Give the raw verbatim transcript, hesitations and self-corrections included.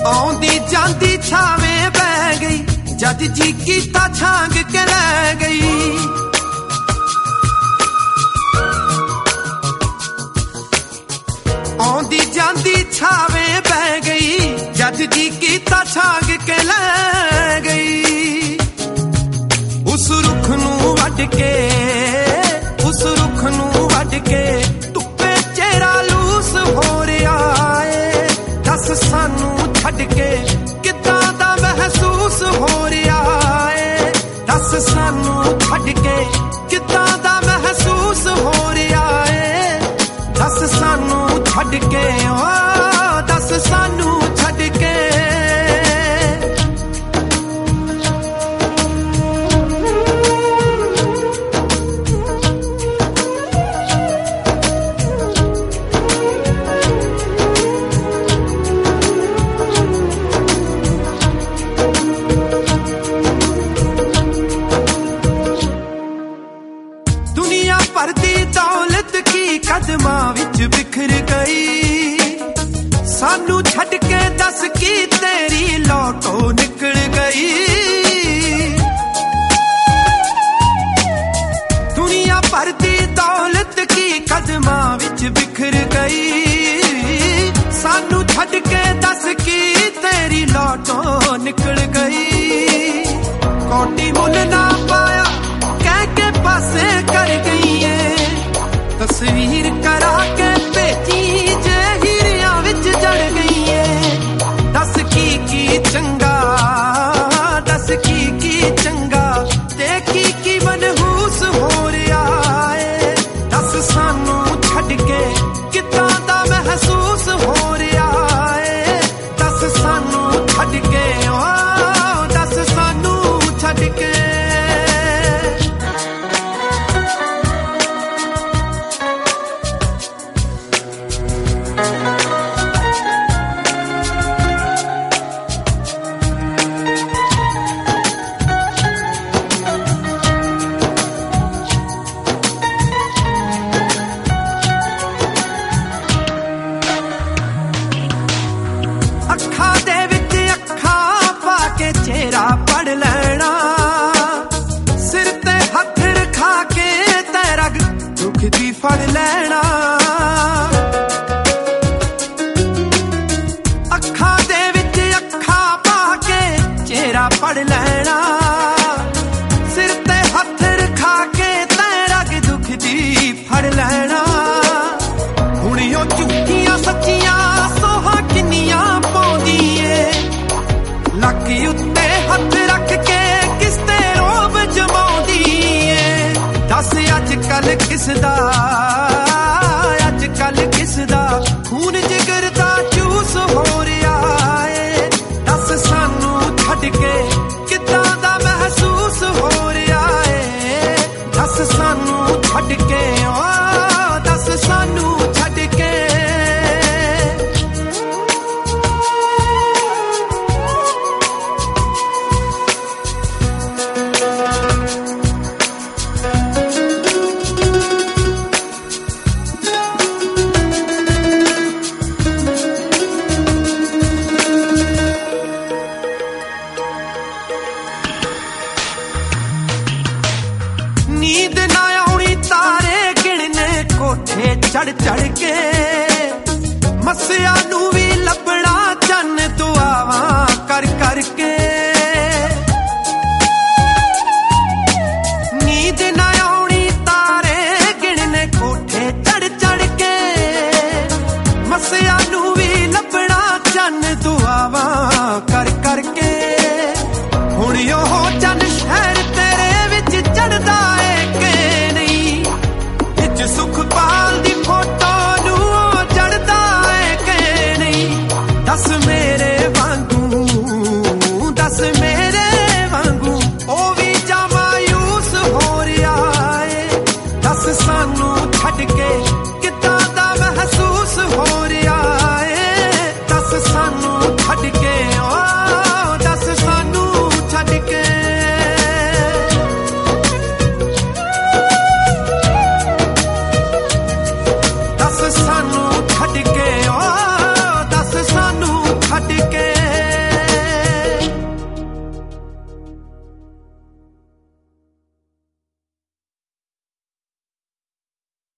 ਆਉਂਦੀ ਜਾਂਦੀ ਛਾਵੇਂ ਬਹਿ ਗਈ, ਜਦ ਜੀ ਕੀਤਾ ਛਾਂਗ ਕੇ ਲੈ ਗਈ। ਆਉਂਦੀ ਜਾਂਦੀ ਛਾਵੇਂ ਬਹਿ ਗਈ, ਜਦ ਜੀ ਕੀਤਾ ਛਾਂਗ ਕੇ ਲੈ ਗਈ। ਉਸ ਰੁੱਖ ਨੂੰ ਵੱਢ ਕੇ, ਉਸ ਰੁੱਖ ਨੂੰ ਵੱਢ ਕੇ ਧੁੱਪੇ ਚਿਹਰਾ ਲੂਸ ਹੋ ਰਿਹਾ ਏ। ਦੱਸ ਸਾਨੂੰ ਛੱਡ ਕੇ ਕਿੱਦਾਂ ਦਾ ਮਹਿਸੂਸ ਹੋ ਰਿਹਾ ਏ। ਦੱਸ ਸਾਨੂੰ ਛੱਡ ਕੇ ਕਿੱਦਾਂ ਦਾ ਮਹਿਸੂਸ ਹੋ ਰਿਹਾ ਏ। ਦੱਸ ਸਾਨੂੰ ਛੱਡ ਕੇ, ਓ ਦੱਸ ਸਾਨੂੰ ਛੱਡ ਕੇ। ਦੁਨੀਆ ਭਰ ਦੀ ਦੌਲਤ ਕੀ ਕਦਮਾਂ ਵਿੱਚ ਬਿਖਰ ਗਈ। ਸਾਨੂੰ ਛੱਡ ਕੇ ਦੱਸ ਕੀ ਤੇਰੀ ਲੋਟੋ ਨਿਕਲ ਗਈ। ਦੁਨੀਆ ਭਰ ਦੀ ਦੌਲਤ ਕੀ ਕਦਮਾਂ ਵਿੱਚ ਬਿਖਰ ਗਈ। ਸਾਨੂੰ ਛੱਡ ਕੇ ਦੱਸ ਕੀ ਤੇਰੀ ਲੋਟੋ ਨਿਕਲ ਗਈ। ਕੋਟੀ ਮੁੱਲ ਨਾ ਪਾਇਆ ਕਹਿ ਕੇ ਪਾਸੇ ਕਰ ਗਈ ਏ। ਤਸਵੀਰ ਕਰਾ ਕੇ ਭੇਜੀ ਜੇ ਹੀਰਿਆਂ ਵਿੱਚ ਜੜ ਗਈ ਏ। ਦੱਸ ਕੀ ਕੀ ਚੰਗਾ, ਦੱਸ ਕੀ ਕੀ ਚੰਗਾ ਤੇ ਕੀ ਕੀ ਮਨਹੂਸ ਹੋ ਰਿਹਾ ਏ। ਦੱਸ ਸਾਨੂੰ ਛੱਡ ਕੇ ਕਿੱਦਾਂ ਦਾ ਮਹਿਸੂਸ ਹੋ ਰਿਹਾ ਏ। ਦੱਸ ਸਾਨੂੰ ਛੱਡ ਕੇ, ਓ ਦੱਸ ਸਾਨੂੰ ਛੱਡ ਕੇ। ਅੱਖਾਂ ਦੇ ਵਿੱਚ ਅੱਖਾਂ ਪਾ ਕੇ ਚਿਹਰਾ ਪੜ ਲੈਣਾ। ਸਿਰ ਤੇ ਹੱਥ ਰਖਾ ਕੇ ਤੈ ਰਗ ਦੁੱਖ ਦੀ ਫੜ ਲੈਣਾ। ਅੱਖਾਂ ਦੇ ਵਿੱਚ ਅੱਖਾਂ ਪਾ ਕੇ ਚਿਹਰਾ ਪੜ ਲੈਣਾ।